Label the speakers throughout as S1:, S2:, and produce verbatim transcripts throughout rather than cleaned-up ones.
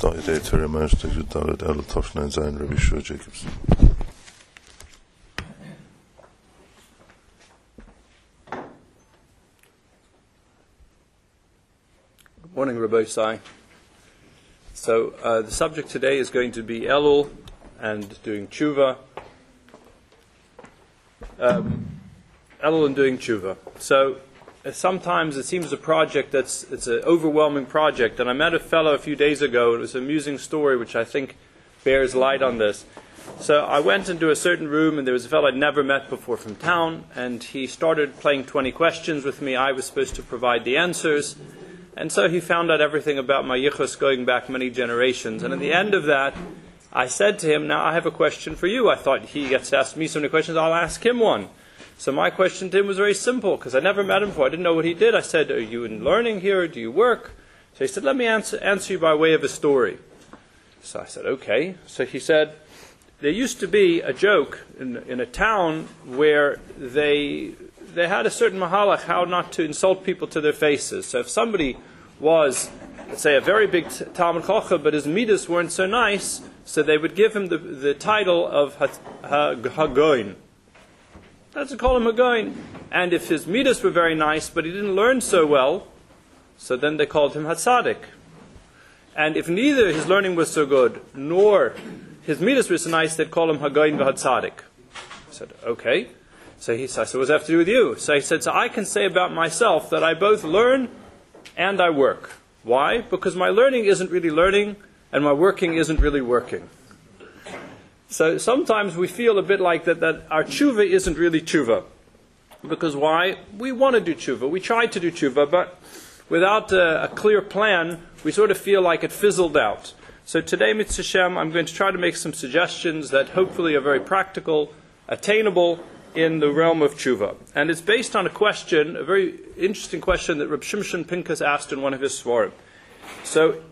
S1: start your day, Terry Marsh, to you down at Ella Toshna and Zion, Rabbi Shua Jacobson.
S2: Good morning, Rabbi Sai. So, uh, the subject today is going to be Elul and doing tshuva. Um, Elul and doing tshuva. So, uh, sometimes it seems a project that's, it's an overwhelming project. And I met a fellow a few days ago, and it was an amusing story which I think bears light on this. So, I went into a certain room, and there was a fellow I'd never met before from town, and he started playing twenty questions with me. I was supposed to provide the answers. And so he found out everything about my yichus going back many generations. And at the end of that, I said to him, now I have a question for you. I thought he gets asked me so many questions, I'll ask him one. So my question to him was very simple, because I never met him before. I didn't know what he did. I said, are you in learning here? Do you work? So he said, let me answer, answer you by way of a story. So I said, okay. So he said, there used to be a joke in, in a town where they... they had a certain mahalach how not to insult people to their faces. So if somebody was, let's say, a very big Talmud Chacham, but his midas weren't so nice, so they would give him the, the title of Hagoin. That's to call him Hagoin. And if his midas were very nice, but he didn't learn so well, so then they called him Hatzadik. And if neither his learning was so good, nor his midas was so nice, they'd call him Hagoin v'Hatzadik. I said, okay. So he said, so what does that have to do with you? So he said, so I can say about myself that I both learn and I work. Why? Because my learning isn't really learning and my working isn't really working. So sometimes we feel a bit like that, that our tshuva isn't really tshuva. Because why? We want to do tshuva. We try to do tshuva, but without a, a clear plan, we sort of feel like it fizzled out. So today, Mitzvah Shem, I'm going to try to make some suggestions that hopefully are very practical, attainable, in the realm of tshuva. And it's based on a question, a very interesting question that Reb Shimshon Pinkus asked in one of his svarim. So,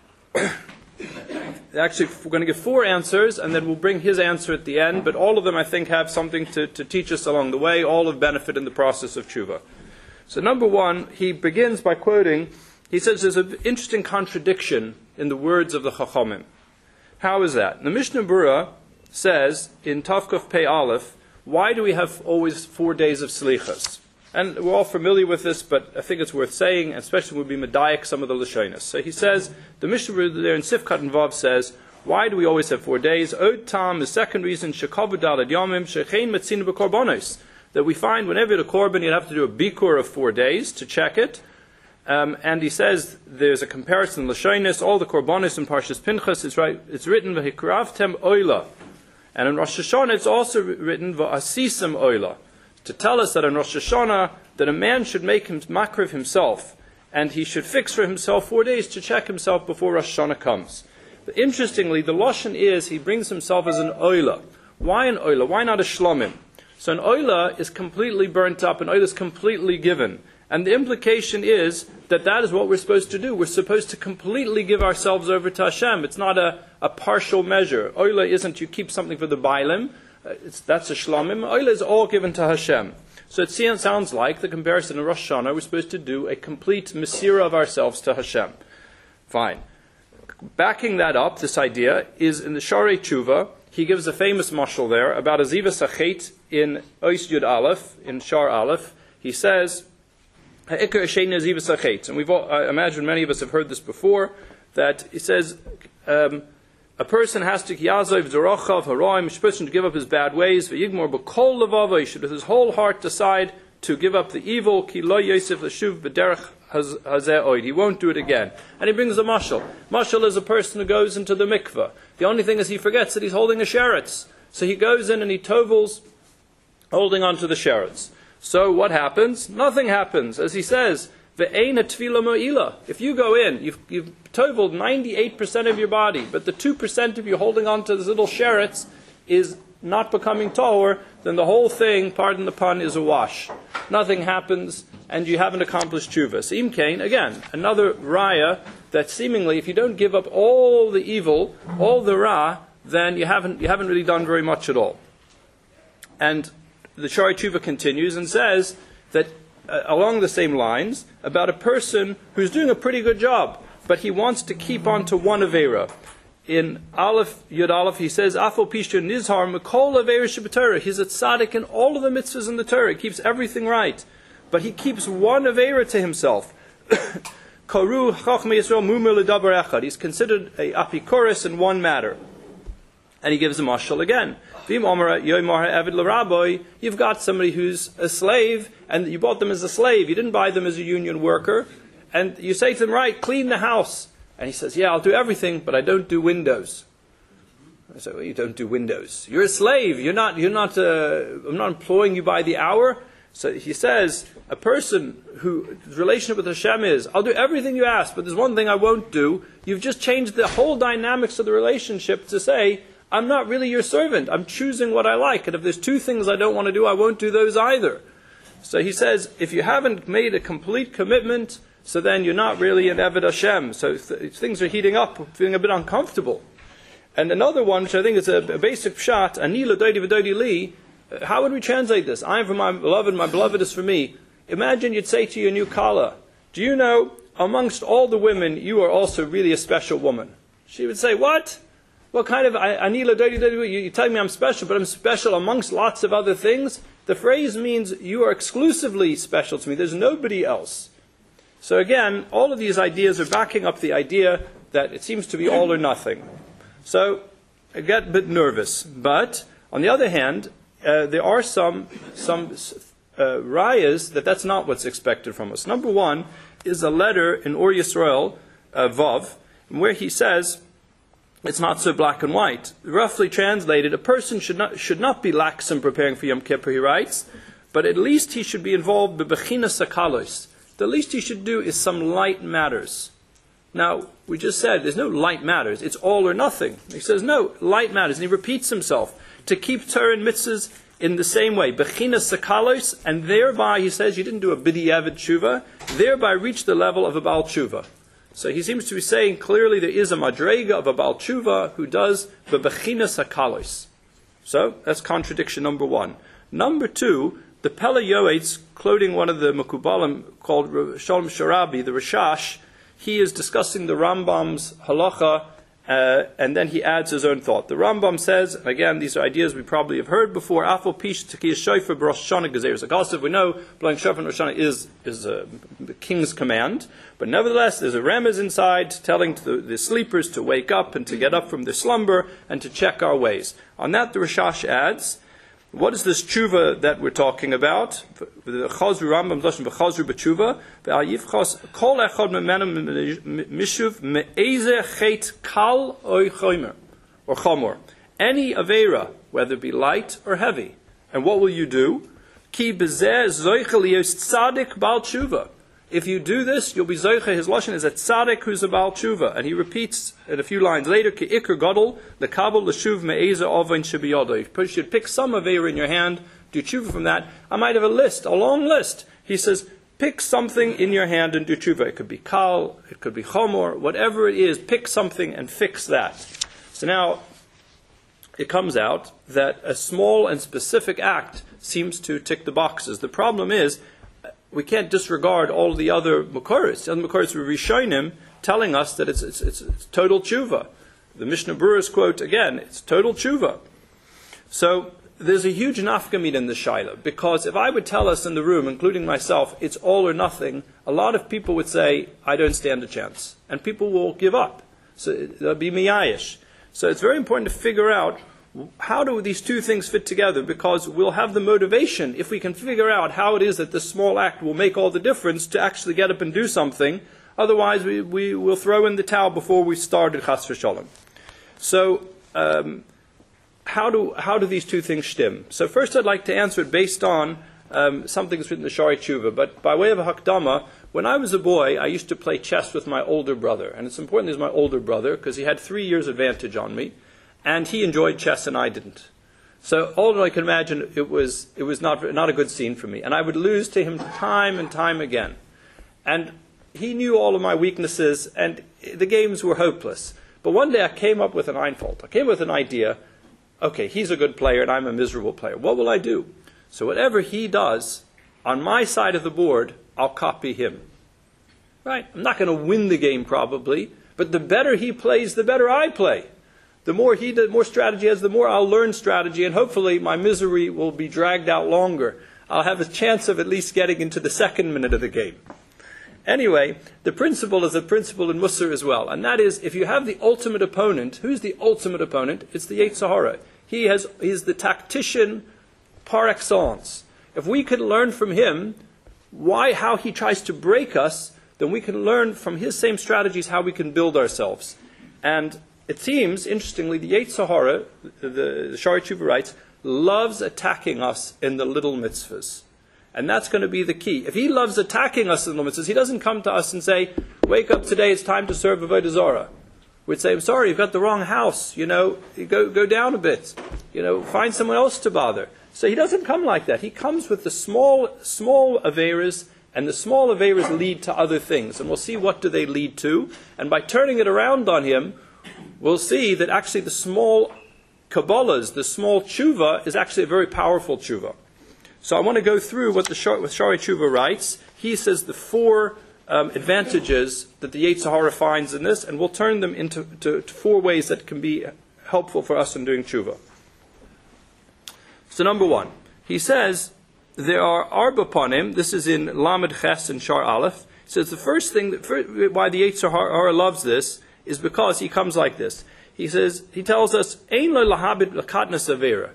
S2: actually, we're going to give four answers, and then we'll bring his answer at the end, but all of them, I think, have something to, to teach us along the way, all of benefit in the process of tshuva. So, number one, he begins by quoting, he says there's an interesting contradiction in the words of the Chachamim. How is that? The Mishnah Berurah says, in Tavkuf Pei Aleph, why do we have always four days of slichas? And we're all familiar with this, but I think it's worth saying, especially when we medayik some of the lashonos. So he says, the Mishnah there in Sifkat and Vav says, why do we always have four days? Od tam, the second reason, shekavu daled yomim, shechein metzinu b'korbanos. That we find whenever the korban, you'd have to do a bikur of four days to check it. Um, and he says, there's a comparison in lashonos, all the korbanos in Parshas Pinchas, it's, right, it's written, v'hikravtem oila. And in Rosh Hashanah, it's also written, V'asisam oila, to tell us that in Rosh Hashanah, that a man should make him makriv himself, and he should fix for himself four days to check himself before Rosh Hashanah comes. But interestingly, the lashon is, he brings himself as an oila. Why an oila? Why not a shlomim? So an oila is completely burnt up, an oila is completely given. And the implication is that that is what we're supposed to do. We're supposed to completely give ourselves over to Hashem. It's not a, a partial measure. Oila isn't you keep something for the Bailim. Uh, it's, that's a Shlomim. Oila is all given to Hashem. So it sounds like the comparison in Rosh Hashanah, we're supposed to do a complete Mesira of ourselves to Hashem. Fine. Backing that up, this idea, is in the Sharei Tshuva. He gives a famous mashal there about a Ziva Sachet in Ois Yud Aleph, in Shar Aleph. He says, and we've all, I imagine many of us have heard this before, that it says um, a person has to kiyazov zorochav haroim, a person to give up his bad ways, v'yigmor b'kol levavo, he should with his whole heart decide to give up the evil, ki lo yosef l'shuv b'derech hazeh oid, he won't do it again. And he brings a mashal. Mashal is a person who goes into the mikveh. The only thing is he forgets that he's holding a sheretz. So he goes in and he tovels, holding on to the sheretz. So what happens? Nothing happens. As he says, ve'eina tefila mo'ila. If you go in, you've, you've toveled ninety-eight percent of your body, but the two percent of you holding on to this little sheretz is not becoming tahor, then the whole thing, pardon the pun, is a wash. Nothing happens, and you haven't accomplished tshuva. So Imkain, again, another raya that seemingly, if you don't give up all the evil, all the ra, then you haven't you haven't really done very much at all. And the Sharei Tshuva continues and says that uh, along the same lines about a person who's doing a pretty good job. but he wants to keep on to one Avera. In Aleph, Yud Aleph, he says, Afo Pishta Nizhar Mekol Avera Shabbat. He's a tzaddik in all of the mitzvahs in the Torah. He keeps everything right. But he keeps one Avera to himself. Karu Chachmei Yisrael Mumir L'daber Echad. He's considered a apikoros in one matter. And he gives a mashal again. You've got somebody who's a slave, and you bought them as a slave. You didn't buy them as a union worker. And you say to them, right, clean the house. And he says, yeah, I'll do everything, but I don't do windows. I say, well, you don't do windows. You're a slave. You're not, you're not, uh, I'm not employing you by the hour. So he says, a person whose relationship with Hashem is, I'll do everything you ask, but there's one thing I won't do. You've just changed the whole dynamics of the relationship to say, I'm not really your servant. I'm choosing what I like. And if there's two things I don't want to do, I won't do those either. So he says, if you haven't made a complete commitment, so then you're not really an Eved Hashem. So th- things are heating up, feeling a bit uncomfortable. And another one, which I think is a, a basic pshat, Ani l'doidi v'doidi li, how would we translate this? I am for my beloved, my beloved is for me. Imagine you'd say to your new Kala, do you know, amongst all the women, you are also really a special woman? She would say, what? What kind of, Ani l'doidi v'doidi, you tell me I'm special, but I'm special amongst lots of other things? The phrase means you are exclusively special to me. There's nobody else. So again, all of these ideas are backing up the idea that it seems to be all or nothing. So I get a bit nervous. But on the other hand, uh, there are some some uh, rayas that that's not what's expected from us. Number one is a letter in Or Yisrael, uh, Vav, where he says it's not so black and white. Roughly translated, a person should not should not be lax in preparing for Yom Kippur, he writes, but at least he should be involved in bechinas hakalos. The least he should do is some light matters. Now, we just said there's no light matters. It's all or nothing. He says, no, light matters. And he repeats himself to keep Torah and mitzvahs in the same way. Bechinas sakalos, and thereby, he says, you didn't do a b'diavad tshuva, thereby reach the level of a Baal tshuva. So he seems to be saying clearly there is a madrega of a Baal tshuva who does the bechinas sakalos. So, that's contradiction number one. Number two, the Pele Yoetz, quoting one of the Mekubalim called Shalom Sharabi, the Rashash, he is discussing the Rambam's halacha, uh, and then he adds his own thought. The Rambam says, and again, these are ideas we probably have heard before, Afo Pish Tekiyah Shofar B'Rosh Hashanah Gezeres HaKasav. We know blowing shofar in Rosh Hashanah is, is a, the king's command, but nevertheless, there's a remez inside telling to the, the sleepers to wake up and to get up from their slumber and to check our ways. On that, the Rashash adds, what is this tshuva that we're talking about? The Chazru Rambam Lashon v'Chazru b'tshuva v'ayivchos kol echad memenu mishuv me'ezeh chet kal oy chomer or chomor. Any avera, whether it be light or heavy. And what will you do? Ki b'zeh zoichel yos tzadik bal tshuva. If you do this, you'll be zoiche. His lashon is a tzaddik who's a Baal tshuva, and he repeats in a few lines later, "Ki ikr gadol lekabel l'shuv me'eza ovain shebiyado." You should pick some aveira in your hand, do tshuva from that. I might have a list, a long list. He says, pick something in your hand and do tshuva. It could be kal, it could be chomor, whatever it is. Pick something and fix that. So now it comes out that a small and specific act seems to tick the boxes. The problem is, we can't disregard all the other Makoros. The other Makoros were Rishonim telling us that it's, it's, it's, it's total tshuva. The Mishnah Berurah's quote, again, it's total tshuva. So there's a huge nafkamid in the Shaila, because if I would tell us in the room, including myself, it's all or nothing, a lot of people would say, I don't stand a chance. And people will give up. So they'll be miyayish. So it's very important to figure out, how do these two things fit together? Because we'll have the motivation, if we can figure out how it is that this small act will make all the difference, to actually get up and do something. Otherwise, we, we will throw in the towel before we started Chas v'Shalom. So, um, how do how do these two things stem? So first I'd like to answer it based on um, something that's written in the Shari Tshuva. But by way of a hakdama, when I was a boy, I used to play chess with my older brother. And it's important he's my older brother, because he had three years advantage on me. And he enjoyed chess and I didn't. So all I can imagine, it was it was not not a good scene for me. And I would lose to him time and time again. And he knew all of my weaknesses, and the games were hopeless. But one day I came up with an Einfalt. I came up with an idea. Okay, he's a good player and I'm a miserable player. What will I do? So whatever he does, on my side of the board, I'll copy him. right? I'm not going to win the game probably, but the better he plays, the better I play. The more he does, more strategy has, the more I'll learn strategy, and hopefully my misery will be dragged out longer. I'll have a chance of at least getting into the second minute of the game. Anyway, the principle is a principle in Musar as well, and that is, if you have the ultimate opponent, who's the ultimate opponent? It's the Yetzer Hara. He has, he's the tactician par excellence. If we can learn from him why, how he tries to break us, then we can learn from his same strategies how we can build ourselves. And it seems, interestingly, the Yetzer Hara, the, the Shari Tshuva writes, loves attacking us in the little mitzvahs. And that's going to be the key. If he loves attacking us in the mitzvahs, he doesn't come to us and say, wake up today, it's time to serve Avodah Zarah. We'd say, I'm sorry, you've got the wrong house, you know, go, go down a bit, you know, find someone else to bother. So he doesn't come like that. He comes with the small, small Averas, and the small Averas lead to other things. And we'll see what do they lead to. And by turning it around on him, we'll see that actually the small Kabbalahs, the small tshuva, is actually a very powerful tshuva. So I want to go through what the Shari Tshuva writes. He says the four um, advantages that the Yetzer Hara finds in this, and we'll turn them into to, to four ways that can be helpful for us in doing tshuva. So number one, he says there are arba panim. This is in Lamed Ches and Shar Aleph. He says the first thing that for, why the Yetzer Hara loves this is because he comes like this. He says, he tells us, Ein lo lahabit l'katnas avera,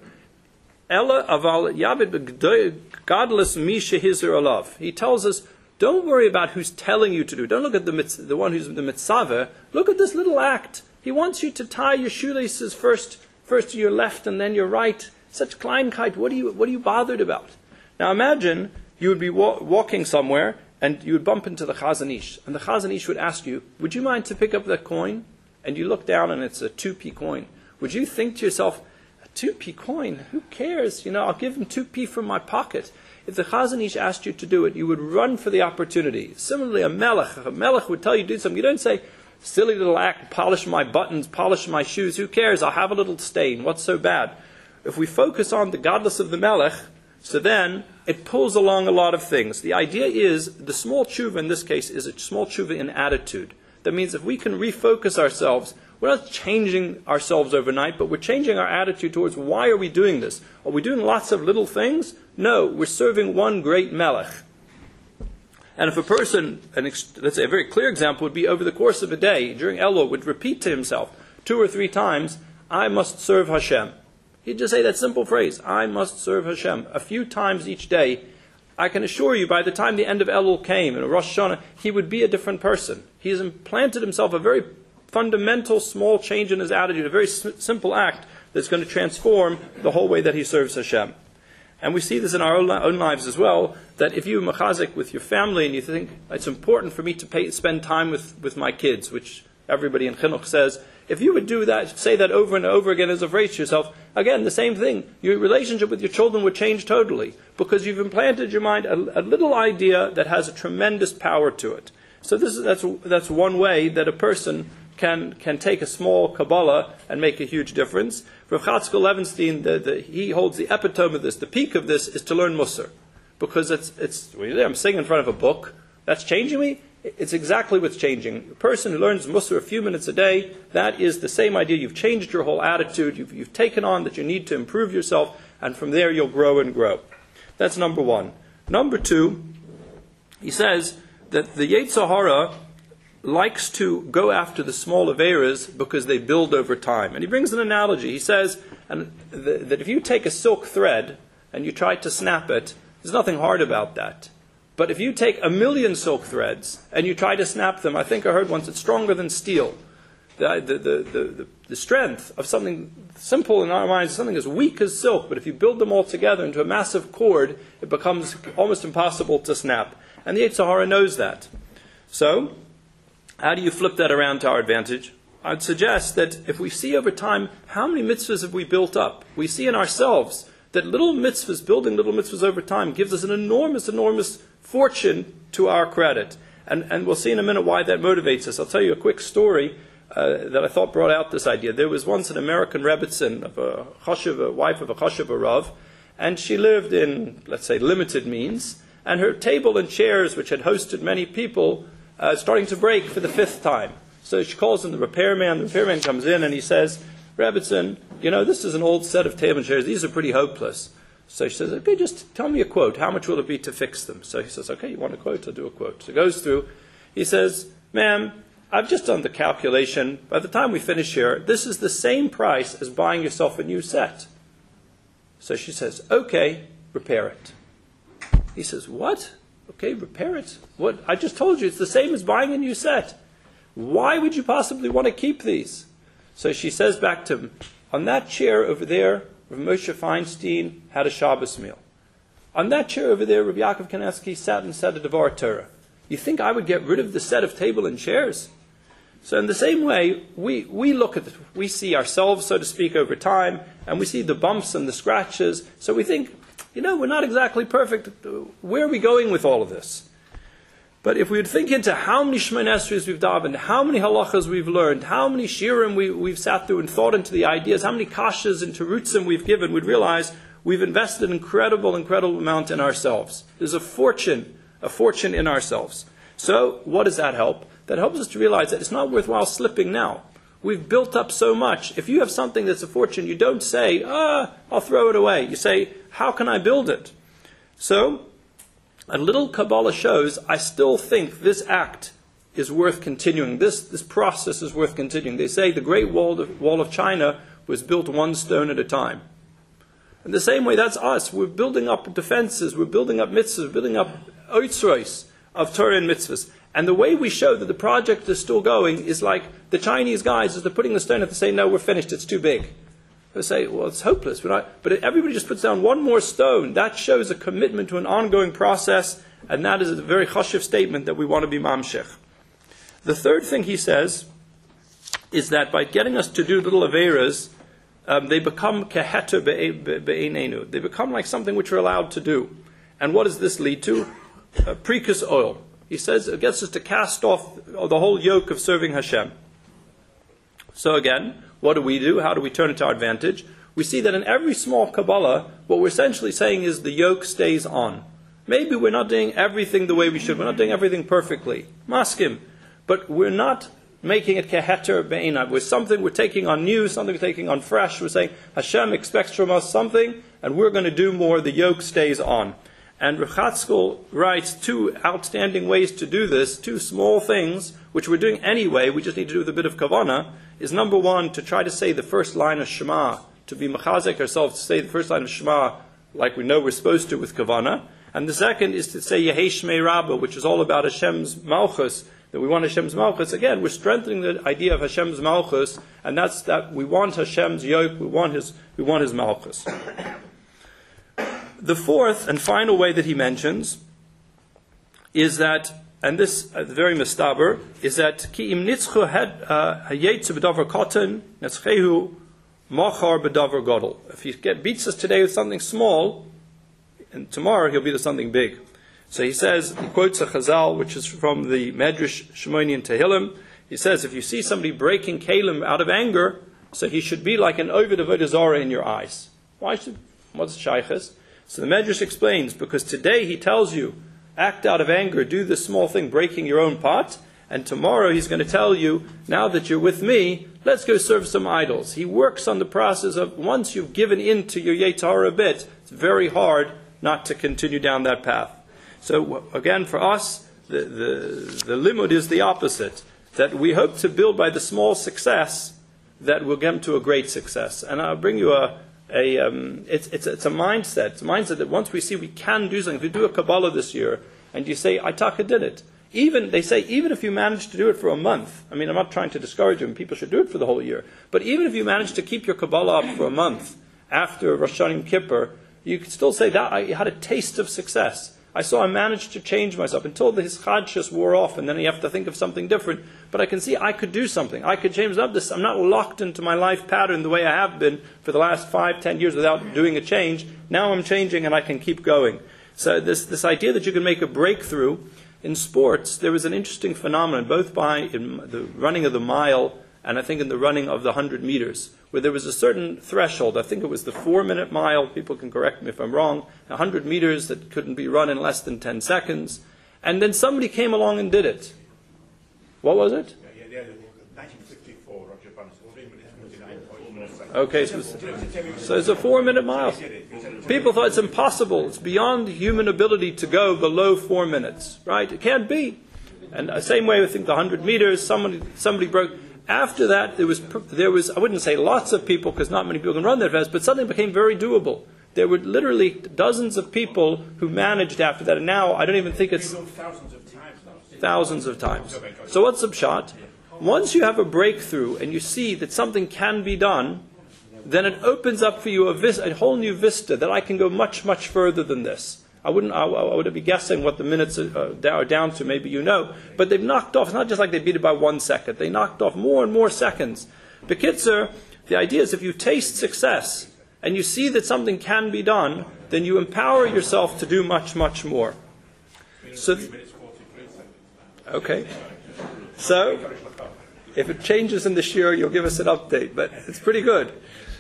S2: ela aval yabit godless mi shehizir alav. He tells us, don't worry about who's telling you to do. Don't look at the mitz, the one who's the mitzvah. Look at this little act. He wants you to tie your shoelaces first, first to your left and then your right. Such Kleinkeit. What are you, what are you bothered about? Now imagine you would be wa- walking somewhere and you would bump into the Chazon Ish, and the Chazon Ish would ask you, would you mind to pick up that coin? And you look down and it's a two-p coin. Would you think to yourself, a two-p coin? Who cares? You know, I'll give him two p from my pocket. If the Chazon Ish asked you to do it, you would run for the opportunity. Similarly, a melech, a melech would tell you to do something. You don't say, silly little act, polish my buttons, polish my shoes. Who cares? I'll have a little stain. What's so bad? If we focus on the godless of the melech, so then it pulls along a lot of things. The idea is, the small tshuva in this case is a small tshuva in attitude. That means if we can refocus ourselves, we're not changing ourselves overnight, but we're changing our attitude towards why are we doing this? Are we doing lots of little things? No, we're serving one great melech. And if a person, an ex- let's say a very clear example would be over the course of a day, during Elul, would repeat to himself two or three times, I must serve Hashem. He'd just say that simple phrase, I must serve Hashem, a few times each day. I can assure you, by the time the end of Elul came, in Rosh Hashanah, he would be a different person. He has implanted himself a very fundamental, small change in his attitude, a very s- simple act that's going to transform the whole way that he serves Hashem. And we see this in our own, own lives as well, that if you machazik with your family and you think, it's important for me to pay, spend time with, with my kids, which everybody in Chinuch says, if you would do that, say that over and over again as a phrase to yourself, again, the same thing. Your relationship with your children would change totally because you've implanted in your mind a, a little idea that has a tremendous power to it. So this is, that's, that's one way that a person can, can take a small Kabbalah and make a huge difference. Rav Chatzkel Levenstein, the, the, he holds the epitome of this, the peak of this is to learn Musar. Because it's, it's I'm sitting in front of a book, that's changing me. It's exactly what's changing. A person who learns Musar a few minutes a day, that is the same idea. You've changed your whole attitude. You've, you've taken on that you need to improve yourself, and from there you'll grow and grow. That's number one. Number two, he says that the Yetzer Hara likes to go after the small Averas because they build over time. And he brings an analogy. He says and th- that if you take a silk thread and you try to snap it, there's nothing hard about that. But if you take a million silk threads and you try to snap them, I think I heard once, it's stronger than steel. The, the, the, the, the strength of something simple in our minds is something as weak as silk, but if you build them all together into a massive cord, it becomes almost impossible to snap. And the Yetzer Hara knows that. So, how do you flip that around to our advantage? I'd suggest that if we see over time, how many mitzvahs have we built up? We see in ourselves that little mitzvahs, building little mitzvahs over time, gives us an enormous, enormous fortune to our credit. And, and we'll see in a minute why that motivates us. I'll tell you a quick story uh, that I thought brought out this idea. There was once an American Rebbitzin of a chashuv, a wife of a chashuv Rav, and she lived in, let's say, limited means, and her table and chairs, which had hosted many people, uh, starting to break for the fifth time. So she calls in the repairman. The repairman comes in and he says, Rebbitzin, you know, this is an old set of table chairs. These are pretty hopeless. So she says, okay, just tell me a quote. How much will it be to fix them? So he says, okay, you want a quote? I'll do a quote. So he goes through. He says, ma'am, I've just done the calculation. By the time we finish here, this is the same price as buying yourself a new set. So she says, okay, repair it. He says, what? Okay, repair it. What? I just told you it's the same as buying a new set. Why would you possibly want to keep these? So she says back to him, on that chair over there, Rav Moshe Feinstein had a Shabbos meal. On that chair over there, Rav Yaakov Kanevsky sat and said a Devar Torah. You think I would get rid of the set of table and chairs? So in the same way, we, we look at, the, we see ourselves, so to speak, over time, and we see the bumps and the scratches. So we think, you know, we're not exactly perfect. Where are we going with all of this? But if we would think into how many Shemoneh Esrei we've davened, how many halachas we've learned, how many shiurim we, we've sat through and thought into the ideas, how many kashas and terutzim we've given, we'd realize we've invested an incredible, incredible amount in ourselves. There's a fortune, a fortune in ourselves. So what does that help? That helps us to realize that it's not worthwhile slipping now. We've built up so much. If you have something that's a fortune, you don't say, ah, I'll throw it away. You say, how can I build it? So, a little Kabbalah shows, I still think this act is worth continuing. This, this process is worth continuing. They say the Great Wall of, Wall of China was built one stone at a time. In the same way, that's us. We're building up defenses. We're building up mitzvahs. We're building up oitzros of Torah and mitzvahs. And the way we show that the project is still going is like the Chinese guys, as they're putting the stone up, they say, no, we're finished, it's too big. They say, well, it's hopeless. We're not. But everybody just puts down one more stone. That shows a commitment to an ongoing process, and that is a very chashuv statement that we want to be mamshech. The third thing he says is that by getting us to do little averas, um, they become keheter be'einenu. They become like something which we're allowed to do. And what does this lead to? Uh, Precus oil. He says it gets us to cast off the whole yoke of serving Hashem. So again, what do we do? How do we turn it to our advantage? We see that in every small Kabbalah, what we're essentially saying is the yoke stays on. Maybe we're not doing everything the way we should. We're not doing everything perfectly. Maskim. But we're not making it keheter be'einav. We're something we're taking on new, something we're taking on fresh. We're saying Hashem expects from us something, and we're going to do more. The yoke stays on. And Rav Chatzkel writes two outstanding ways to do this, two small things, which we're doing anyway, we just need to do with a bit of kavanah, is number one, to try to say the first line of Shema, to be machazek ourselves, to say the first line of Shema like we know we're supposed to with kavanah. And the second is to say Yehei Shmei Rabbah, which is all about Hashem's Malchus, that we want Hashem's Malchus. Again, we're strengthening the idea of Hashem's Malchus, and that's that we want Hashem's yoke, we want His, we want His Malchus. The fourth and final way that he mentions is that, and this uh, very mistaber, is that ki im nitzchu hayetzu b'davar koten netzchehu machar b'davar gadol. If he get, beats us today with something small, and tomorrow he'll beat us something big. So he says, he quotes a Chazal, which is from the Medrash Shemoni and Tehillim. He says, if you see somebody breaking kalim out of anger, so he should be like an Ovid Avodah Zarah in your eyes. Why should? What's shaykhus? So the Medrash explains, because today he tells you, act out of anger, do this small thing, breaking your own pot, and tomorrow he's going to tell you, now that you're with me, let's go serve some idols. He works on the process of, once you've given in to your Yetzer Hara a bit, it's very hard not to continue down that path. So again, for us, the, the, the limud is the opposite, that we hope to build by the small success that will get to a great success. And I'll bring you a A, um, it's, it's, it's a mindset. It's a mindset that once we see we can do something, if you do a Kabbalah this year, and you say, Aitaka did it. Even, they say, even if you manage to do it for a month, I mean, I'm not trying to discourage you, and people should do it for the whole year, but even if you manage to keep your Kabbalah up for a month, after Rosh Hashanah and Kippur, you can still say that I had a taste of success. I saw I managed to change myself until the hischadshus wore off, and then you have to think of something different. But I can see I could do something. I could change up this. I'm not locked into my life pattern the way I have been for the last five, ten years without doing a change. Now I'm changing, and I can keep going. So this this idea that you can make a breakthrough in sports, there was an interesting phenomenon, both by in the running of the mile and I think in the running of the hundred meters, where there was a certain threshold. I think it was the four-minute mile. People can correct me if I'm wrong. A hundred meters that couldn't be run in less than ten seconds. And then somebody came along and did it. What was it?
S3: Yeah, yeah, nineteen fifty-four, Roger Bannister, three minutes, twenty-nine point four seconds.
S2: Okay, so it's, so it's a four-minute mile. People thought it's impossible. It's beyond human ability to go below four minutes, right? It can't be. And the same way, I think the hundred meters, somebody somebody broke. After that, there was, there was I wouldn't say lots of people, because not many people can run that fast, but something became very doable. There were literally dozens of people who managed after that, and now I don't even think it's
S3: thousands of times now.
S2: Thousands of times. So what's the pshat? Once you have a breakthrough and you see that something can be done, then it opens up for you a, vis- a whole new vista that I can go much, much further than this. I wouldn't. I, I would be guessing what the minutes are, uh, are down to. Maybe you know, but they've knocked off. It's not just like they beat it by one second. They knocked off more and more seconds. Bekitzer, the idea is if you taste success and you see that something can be done, then you empower yourself to do much, much more. So, okay. So, if it changes in this year, you'll give us an update. But it's pretty good.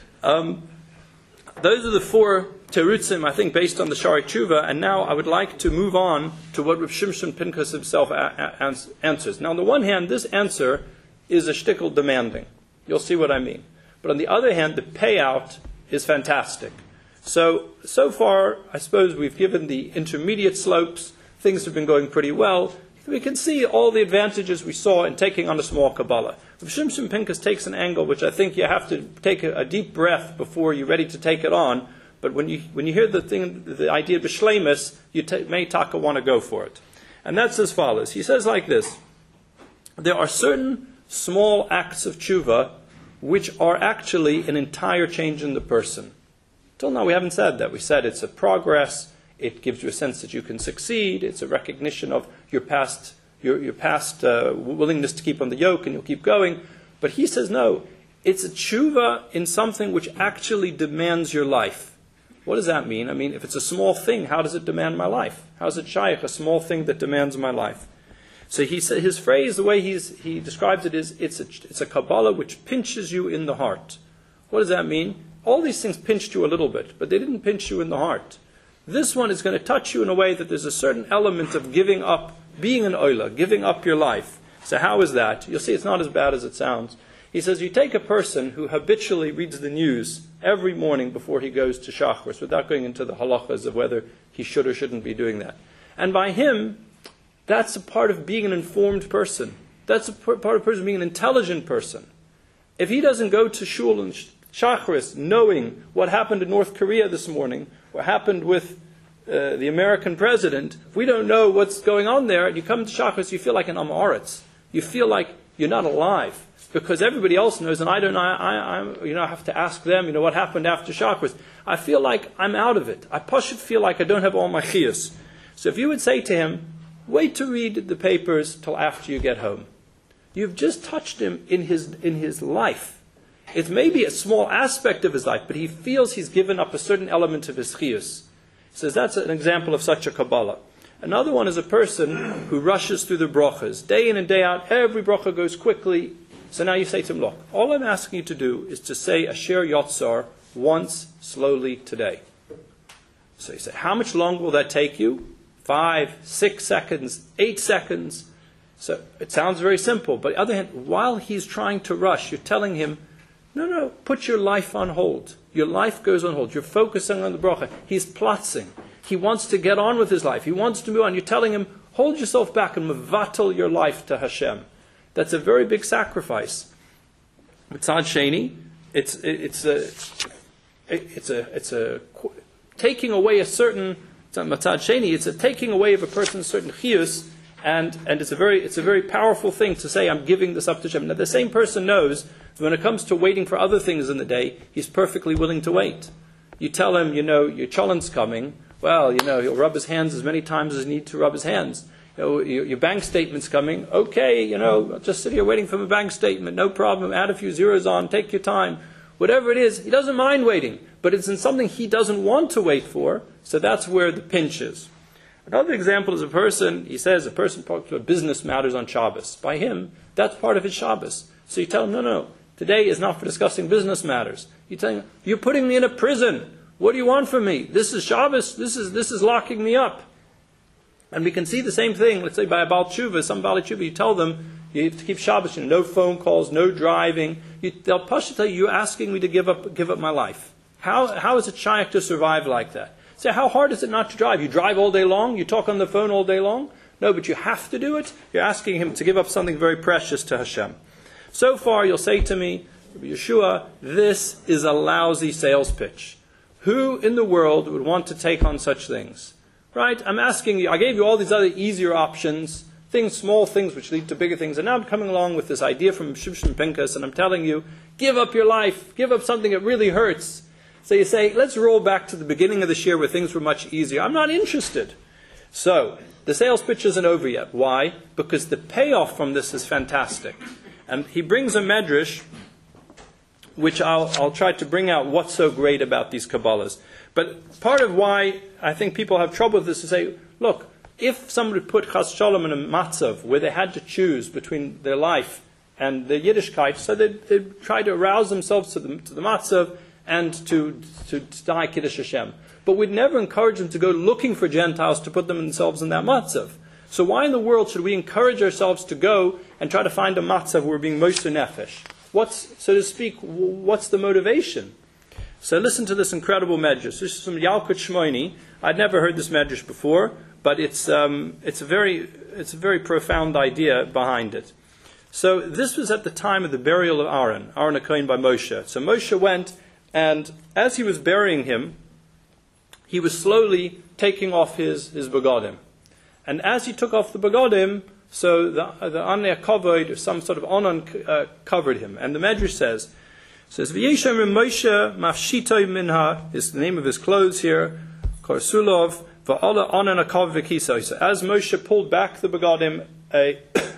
S2: Um, those are the four terutzim, I think, based on the Shari Tshuva, and now I would like to move on to what Rav Shimshon Pinchas himself a- a- answers. Now, on the one hand, this answer is a shtickle demanding. You'll see what I mean. But on the other hand, the payout is fantastic. So, so far, I suppose we've given the intermediate slopes. Things have been going pretty well. We can see all the advantages we saw in taking on a small Kabbalah. Rav Shimshon Pinchas takes an angle which I think you have to take a, a deep breath before you're ready to take it on. But when you when you hear the thing, the idea of b'shleimus, you ta- may taka want to go for it. And that's as follows. He says like this: there are certain small acts of tshuva which are actually an entire change in the person. Till now we haven't said that. We said it's a progress. It gives you a sense that you can succeed. It's a recognition of your past your your past uh, willingness to keep on the yoke, and you'll keep going. But he says no. It's a tshuva in something which actually demands your life. What does that mean? I mean, if it's a small thing, how does it demand my life? How is it shaykh, a small thing that demands my life? So he said, his phrase, the way he's, he describes it is, it's a, it's a Kabbalah which pinches you in the heart. What does that mean? All these things pinched you a little bit, but they didn't pinch you in the heart. This one is going to touch you in a way that there's a certain element of giving up, being an oila, giving up your life. So how is that? You'll see it's not as bad as it sounds. He says, you take a person who habitually reads the news every morning before he goes to Shachris, without going into the halachas of whether he should or shouldn't be doing that. And by him, that's a part of being an informed person. That's a part of person being an intelligent person. If he doesn't go to shul and Shachris knowing what happened in North Korea this morning, what happened with uh, the American president, if we don't know what's going on there, and you come to Shachris, you feel like an Amaretz. You feel like you're not alive. Because everybody else knows, and I don't. I, I, I, you know, I have to ask them. You know, what happened after Shachris? I feel like I'm out of it. I should feel like I don't have all my chiyus. So if you would say to him, "Wait to read the papers till after you get home," you've just touched him in his in his life. It's maybe a small aspect of his life, but he feels he's given up a certain element of his chiyus. He says that's an example of such a Kabbalah. Another one is a person who rushes through the brachas day in and day out. Every bracha goes quickly. So now you say to him, look, all I'm asking you to do is to say Asher Yotzar once slowly today. So you say, how much longer will that take you? Five, six seconds, eight seconds. So it sounds very simple. But on the other hand, while he's trying to rush, you're telling him, no, no, put your life on hold. Your life goes on hold. You're focusing on the bracha. He's plotzing. He wants to get on with his life. He wants to move on. You're telling him, hold yourself back and mevatel your life to Hashem. That's a very big sacrifice. Mitzad Sheni, it's it's a it's a it's a taking away a certain Mitzad Sheni. It's a taking away of a person's certain chiyus, and and it's a very it's a very powerful thing to say I'm giving this up to Hashem. Now the same person knows that when it comes to waiting for other things in the day, he's perfectly willing to wait. You tell him, you know, your cholent's coming. Well, you know, he'll rub his hands as many times as he needs to rub his hands. You know, your, your bank statement's coming. Okay, you know, just sit here waiting for my bank statement. No problem. Add a few zeros on. Take your time. Whatever it is, he doesn't mind waiting. But it's in something he doesn't want to wait for. So that's where the pinch is. Another example is a person, he says, a person talks about business matters on Shabbos. By him, that's part of his Shabbos. So you tell him, no, no, today is not for discussing business matters. You tell him, you're putting me in a prison. What do you want from me? This is Shabbos. This is, this is locking me up. And we can see the same thing, let's say by a Baal Tshuva, some Baal Tshuva, you tell them, You have to keep Shabbos. You know, no phone calls, no driving. You, they'll push tell you, you're asking me to give up, give up my life. How, how is it shaykh to survive like that? So how hard is it not to drive? You drive all day long? You talk on the phone all day long? No, but you have to do it. You're asking him to give up something very precious to Hashem. So far, you'll say to me, Yeshua, this is a lousy sales pitch. Who in the world would want to take on such things? Right? I'm asking you, I gave you all these other easier options, things, small things which lead to bigger things, and now I'm coming along with this idea from Shimshon Pinkas, and I'm telling you, give up your life, give up something that really hurts. So you say, let's roll back to the beginning of this year where things were much easier. I'm not interested. So, the sales pitch isn't over yet. Why? Because the payoff from this is fantastic. And he brings a medrash, which I'll, I'll try to bring out what's so great about these Kabbalahs. But part of why I think people have trouble with this is to say, look, if somebody put Chas Shalom in a matzav where they had to choose between their life and their Yiddishkeit, so they'd, they'd try to arouse themselves to the, to the matzav and to, to, to die Kiddush Hashem. But we'd never encourage them to go looking for Gentiles to put them themselves in that matzav. So why in the world should we encourage ourselves to go and try to find a matzav where we're being Moshe Nefesh? What's, so to speak, what's the motivation? So listen to this incredible medrash. This is from Yalkut Shmoini. I'd never heard this medrash before, but it's um, it's a very it's a very profound idea behind it. So this was at the time of the burial of Aaron, Aaron HaKohen by Moshe. So Moshe went, and as he was burying him, he was slowly taking off his his begadim, and as he took off the begadim, so the the Anei Kavod, or some sort of onan, uh, covered him. And the Medrash says, says V'yeshem Moshe mafshitoi minha is the name of his clothes here, Korsulov v'ala onan akav v'kisoi. So as Moshe pulled back the begadim, a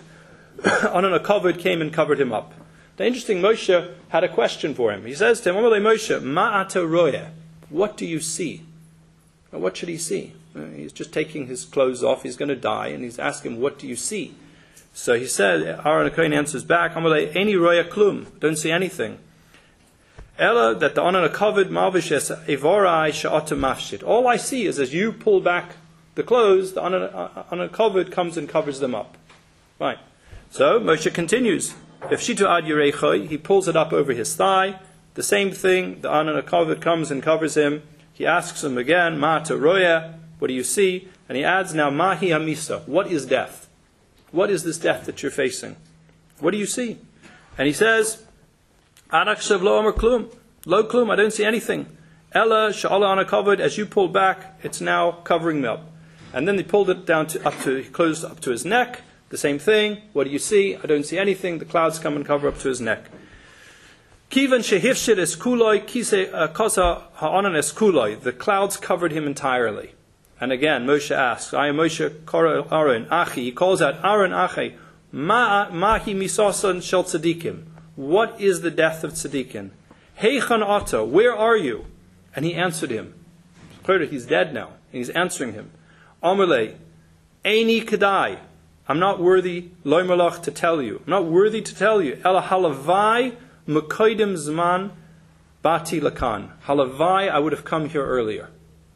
S2: onan kavod came and covered him up. The interesting, Moshe had a question for him. He says to him, Amalei Moshe, ma'ata roya, what do you see? Now, what should he see? He's just taking his clothes off, he's going to die, and he's asking, what do you see? So he said, Aaron HaKohen answers back, Amalei, any roya klum, don't see anything. Ella, that the onan covered malvishes evorai sha'ata mafshit. All I see is as you pull back the clothes, the onan covered comes and covers them up. Right. So Moshe continues. If shitu ad yerechoi, he pulls it up over his thigh. The same thing, the onan covered comes and covers him. He asks him again, ma roya, what do you see? And he adds now, mahi hamisa, what is death? What is this death that you're facing? What do you see? And he says, arak shav lo amar klum, lo klum, I don't see anything. Ella sha'ala ana covered, as you pull back, it's now covering me up. And then they pulled it down to up to, he closed up to his neck. The same thing. What do you see? I don't see anything. The clouds come and cover up to his neck. Kivan shehifshir es kuloi kise kosa ha'onan es kuloi. The clouds covered him entirely. And again, Moshe asks, I am Moshe kora Aaron Achi. He calls out Aaron Achi. Ma mahi misosan shel tzadikim. What is the death of tzadikim? Heichan ata. Where are you? And he answered him. He's dead now. And he's answering him. Amalei, Eini kedai. I'm not worthy, loy malach, to tell you. I'm not worthy to tell you. Ela halavai mekoidim zman bati lakan. Halavai, I would have come here earlier.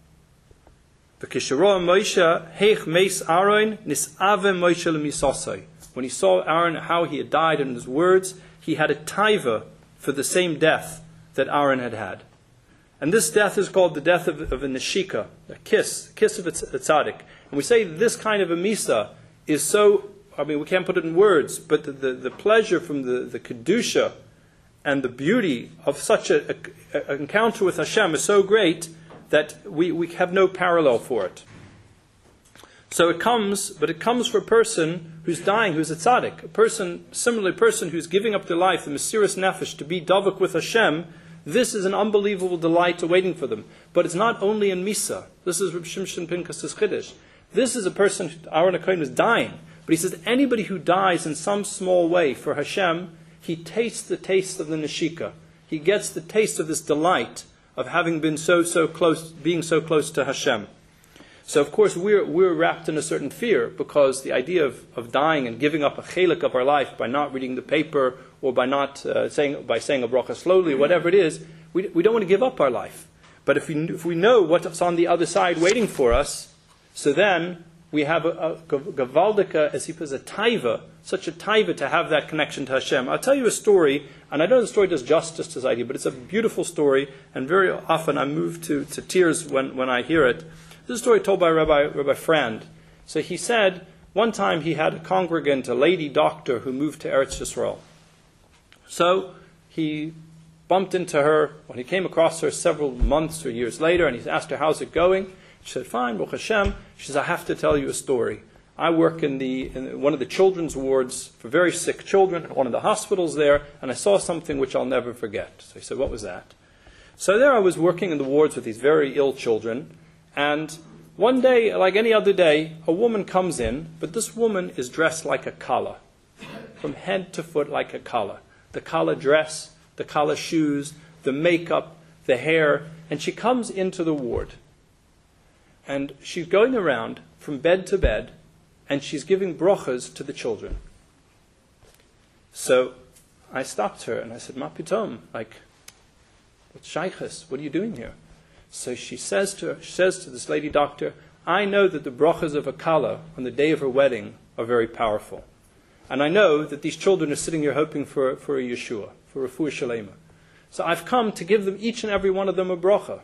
S2: V'kisharo Moshe heich meis Aaron nisave Moshe lemisosai. When he saw Aaron, how he had died in his words, he had a taiva for the same death that Aaron had had. And this death is called the death of, of a neshika, a kiss, a kiss of a tzaddik. And we say this kind of a misa is so, I mean, we can't put it in words, but the, the, the pleasure from the, the Kedusha and the beauty of such an encounter with Hashem is so great that we, we have no parallel for it. So it comes, but it comes for a person who's dying, who's a tzaddik, a person, similarly a person who's giving up their life, the Mesiras Nefesh, to be davuk with Hashem. This is an unbelievable delight awaiting for them. But it's not only in Misa. This is Reb Shimshon Pinkas' Chiddush. This is a person, Aaron HaKohen was dying, but he says anybody who dies in some small way for Hashem, he tastes the taste of the neshika. He gets the taste of this delight of having been so, so close, being so close to Hashem. So of course we're, we're wrapped in a certain fear, because the idea of, of dying and giving up a chelik of our life by not reading the paper, or by not uh, saying, by saying a bracha slowly, whatever it is, we, we don't want to give up our life. But if we, if we know what's on the other side waiting for us, so then we have a, a Gavaldika, as he puts, a taiva, such a taiva to have that connection to Hashem. I'll tell you a story, and I know the story does justice to this idea, but it's a beautiful story, and very often I'm moved to, to tears when, when I hear it. This is a story told by Rabbi, Rabbi Frand. So he said, one time he had a congregant, a lady doctor, who moved to Eretz Yisrael. So he bumped into her when he came across her several months or years later, and he asked her, how's it going? She said, fine, Baruch Hashem. She says, I have to tell you a story. I work in, the, in one of the children's wards for very sick children at one of the hospitals there, and I saw something which I'll never forget. So he said, what was that? So there I was working in the wards with these very ill children, and one day, like any other day, a woman comes in, but this woman is dressed like a kala, from head to foot like a kala. The kala dress, the kala shoes, the makeup, the hair, and she comes into the ward. And she's going around from bed to bed, and she's giving brochas to the children. So I stopped her, and I said, Ma pitom, like, what's shaykhus? What are you doing here? So she says to her, she says to this lady doctor, I know that the brochas of a kala on the day of her wedding are very powerful. And I know that these children are sitting here hoping for, for a Yeshua, for a refuah shalema. So I've come to give them, each and every one of them, a brocha.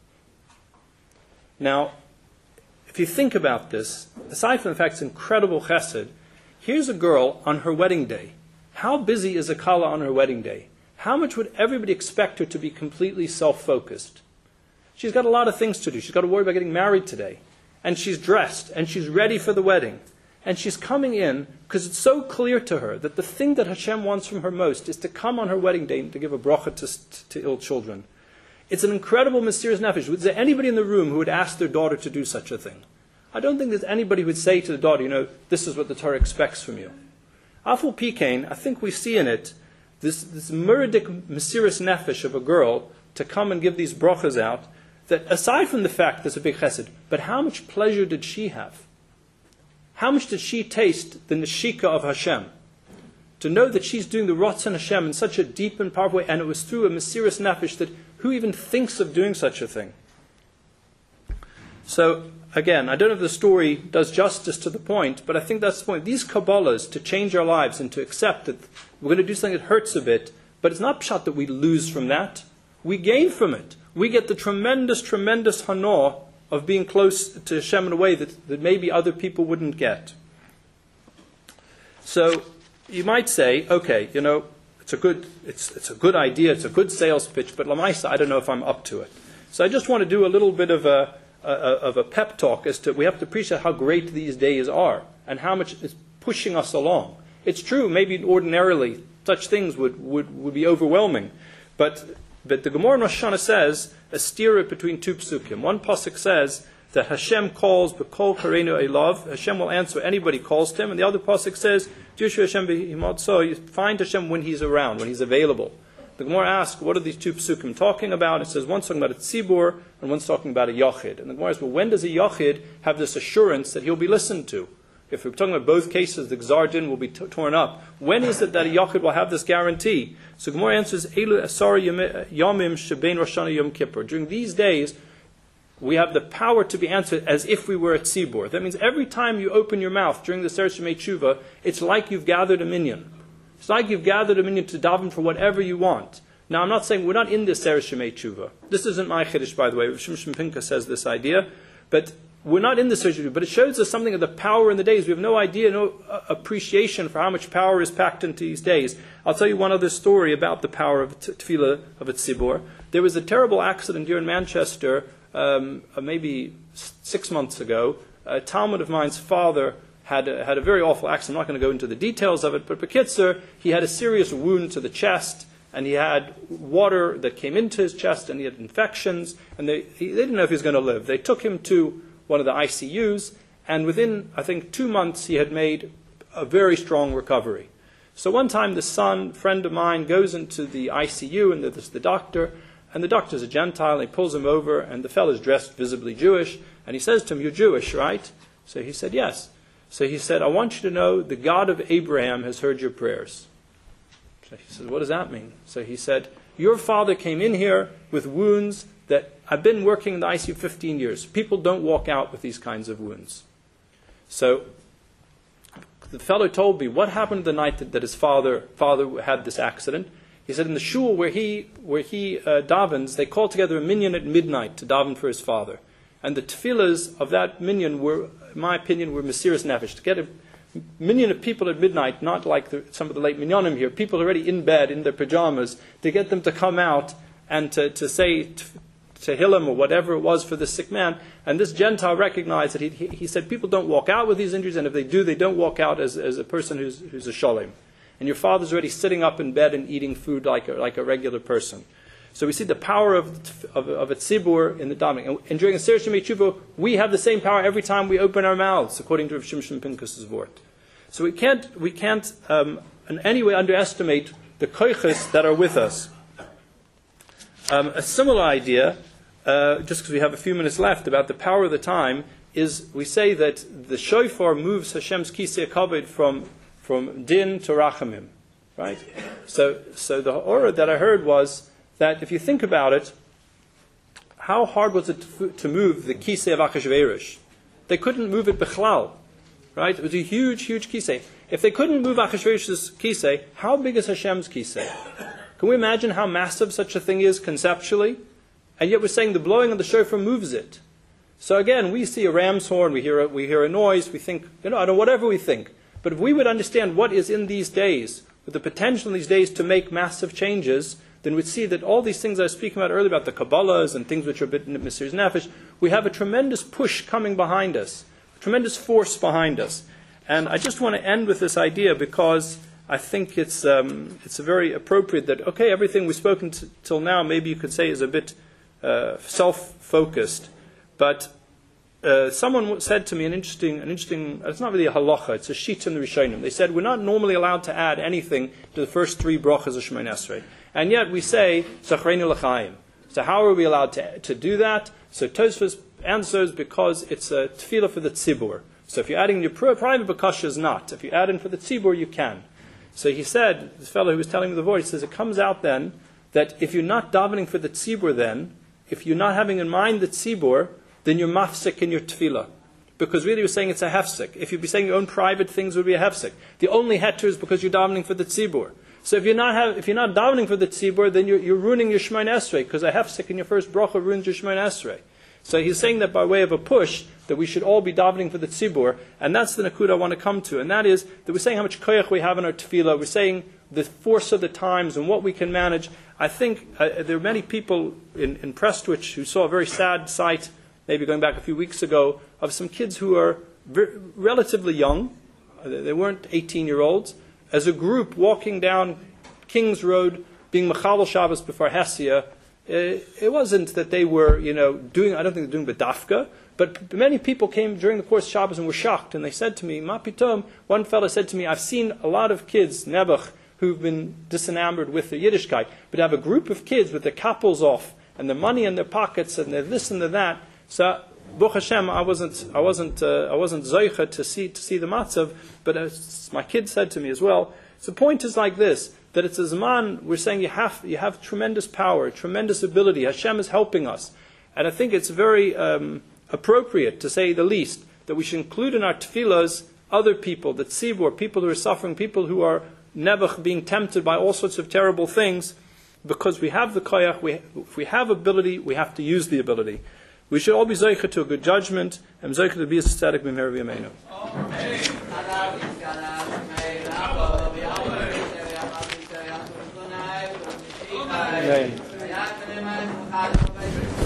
S2: Now, if you think about this, aside from the fact it's incredible chesed, here's a girl on her wedding day. How busy is a kala on her wedding day? How much would everybody expect her to be completely self-focused? She's got a lot of things to do. She's got to worry about getting married today. And she's dressed, and she's ready for the wedding. And she's coming in because it's so clear to her that the thing that Hashem wants from her most is to come on her wedding day and to give a bracha to, to ill children. It's an incredible, mysterious nefesh. Is there anybody in the room who would ask their daughter to do such a thing? I don't think there's anybody who would say to the daughter, you know, this is what the Torah expects from you. Aful Pikain, I think we see in it this, this muridic, mysterious nefesh of a girl to come and give these brachas out, that aside from the fact there's a big chesed, but how much pleasure did she have? How much did she taste the neshika of Hashem? To know that she's doing the Ratzon Hashem in such a deep and powerful way, and it was through a mysterious nefesh that who even thinks of doing such a thing? So, again, I don't know if the story does justice to the point, but I think that's the point. These Kabbalahs, to change our lives and to accept that we're going to do something that hurts a bit, but it's not pshat that we lose from that. We gain from it. We get the tremendous, tremendous hana of being close to Hashem in a way that, that maybe other people wouldn't get. So, you might say, okay, you know, it's a good, it's, it's a good idea, it's a good sales pitch, but Lamaisa, I don't know if I'm up to it. So I just want to do a little bit of a, a, of a pep talk as to, we have to appreciate how great these days are, and how much it's pushing us along. It's true, maybe ordinarily, such things would, would, would be overwhelming, but But the Gemara in Rosh Hashanah says a stira between two psukim. One pasuk says that Hashem calls b'kol kareinu elav. Hashem will answer anybody calls to him. And the other pasuk says, Yushu Hashem b'himad. So you find Hashem when he's around, when he's available. The Gemara asks, what are these two psukim talking about? It says one's talking about a tzibur and one's talking about a yachid. And the Gemara says, well, when does a yachid have this assurance that he'll be listened to? If we're talking about both cases, the Gzar Din will be t- torn up. When is it that a Yachid will have this guarantee? So Gemara answers, Elu Asar Yamim Shebein Rosh Hashanah Yom Kippur. During these days, we have the power to be answered as if we were at Tzibur. That means every time you open your mouth during the Sefer Shemei Tshuva, it's like you've gathered a minyan. It's like you've gathered a minyan to daven for whatever you want. Now, I'm not saying we're not in the Sefer Shemei Tshuva. This isn't my chiddush, by the way. Shimshon Pinka says this idea. But we're not in the surgery, but it shows us something of the power in the days. We have no idea, no uh, appreciation for how much power is packed into these days. I'll tell you one other story about the power of t- tefillah of a tzibur. There was a terrible accident here in Manchester, um, uh, maybe s- six months ago. A Talmud of mine's father had a, had a very awful accident. I'm not going to go into the details of it, but Bekitzer, he had a serious wound to the chest, and he had water that came into his chest, and he had infections, and they, he, they didn't know if he was going to live. They took him to one of the I C Us, and within, I think, two months, he had made a very strong recovery. So one time, the son, friend of mine, goes into the I C U, and there's the doctor, and the doctor's a Gentile, and he pulls him over, and the fellow's dressed visibly Jewish, and he says to him, "You're Jewish, right?" So he said, "Yes." So he said, "I want you to know the God of Abraham has heard your prayers." So he said, "What does that mean?" So he said, "Your father came in here with wounds that I've been working in the I C U fifteen years. People don't walk out with these kinds of wounds." So the fellow told me what happened the night that, that his father father had this accident. He said in the shul where he where he uh, davens, they called together a minyan at midnight to daven for his father, and the tefillahs of that minyan were, in my opinion, were mesiras nefesh. To get a minyan of people at midnight, not like the, some of the late minyanim here, people already in bed in their pajamas, to get them to come out and to, to say t- Tehillim or whatever it was for the sick man. And this Gentile recognized that he, he, he said people don't walk out with these injuries, and if they do, they don't walk out as, as a person who's, who's a sholem. And your father's already sitting up in bed and eating food like a, like a regular person. So we see the power of of, of a tzibur in the davening. And, and during a Seder Shemei Tshuva, we have the same power every time we open our mouths, according to Rav Shimshon Pinkus's wort. So we can't we can't um, in any way underestimate the koiches that are with us. Um, a similar idea, uh, just because we have a few minutes left, about the power of the time, is we say that the shofar moves Hashem's kisei kavod from from din to rachamim, right? So, so the aura that I heard was that if you think about it, how hard was it to, to move the kisei of Achashverosh? They couldn't move it bichlal, right? It was a huge, huge kisei. If they couldn't move Achashverosh's kisei, how big is Hashem's kisei? Can we imagine how massive such a thing is conceptually? And yet we're saying the blowing of the shofar moves it. So again, we see a ram's horn, we hear a, we hear a noise, we think, you know, I don't know, whatever we think. But if we would understand what is in these days, with the potential in these days to make massive changes, then we'd see that all these things I was speaking about earlier, about the Kabbalahs and things which are a bit mesiras nefesh, we have a tremendous push coming behind us, a tremendous force behind us. And I just want to end with this idea because I think it's um, it's very appropriate that, okay, everything we've spoken to till now, maybe you could say is a bit uh, self-focused, but Uh, someone said to me an interesting, an interesting. It's not really a halacha; it's a sheet in the Rishonim. They said we're not normally allowed to add anything to the first three brachas of Shemoneh Esrei, and yet we say Zachrenu l'chaim. So how are we allowed to to do that? So Tosfos answers because it's a tefillah for the tzibur. So if you're adding your private bakasha is not. If you add in for the tzibur, you can. So he said, this fellow who was telling me the voice says it comes out then that if you're not davening for the tzibur, then if you're not having in mind the tzibur, then you're mafsik in your tefillah. Because really you're saying it's a hefsik. If you'd be saying your own private things would be a hefsik. The only heter is because you're davening for the tzibur. So if you're not have, if you're not davening for the tzibur, then you're, you're ruining your Shemoneh Esrei, because a hefsik in your first bracha ruins your Shemoneh Esrei. So he's saying that by way of a push, that we should all be davening for the tzibur, and that's the nakud I want to come to, and that is that we're saying how much koyach we have in our tefillah, we're saying the force of the times and what we can manage. I think uh, there are many people in, in Prestwich who saw a very sad sight, maybe going back a few weeks ago, of some kids who are very, relatively young, they weren't eighteen-year-olds, as a group walking down King's Road, being Mechalel Shabbos before Hesia. It wasn't that they were, you know, doing, I don't think they're doing B'dafka, but many people came during the course of Shabbos and were shocked, and they said to me, Ma pitom, one fellow said to me, I've seen a lot of kids, Nebuch, who've been disenamored with the Yiddishkeit, but have a group of kids with their kappels off, and their money in their pockets, and their this and their that. So, Baruch Hashem, I wasn't, I wasn't, uh, I wasn't zoicha to see to see the matzav, but as my kid said to me as well. So the point is like this: that it's a zman. We're saying you have you have tremendous power, tremendous ability. Hashem is helping us, and I think it's very um, appropriate, to say the least, that we should include in our tefillahs other people, the tzibur, people who are suffering, people who are nebuch, being tempted by all sorts of terrible things, because we have the koyach. We, if we have ability, we have to use the ability. We should all be zoicha to a good judgment, and zoicha to be a tzaddik b'meher v'yameinu. Amen.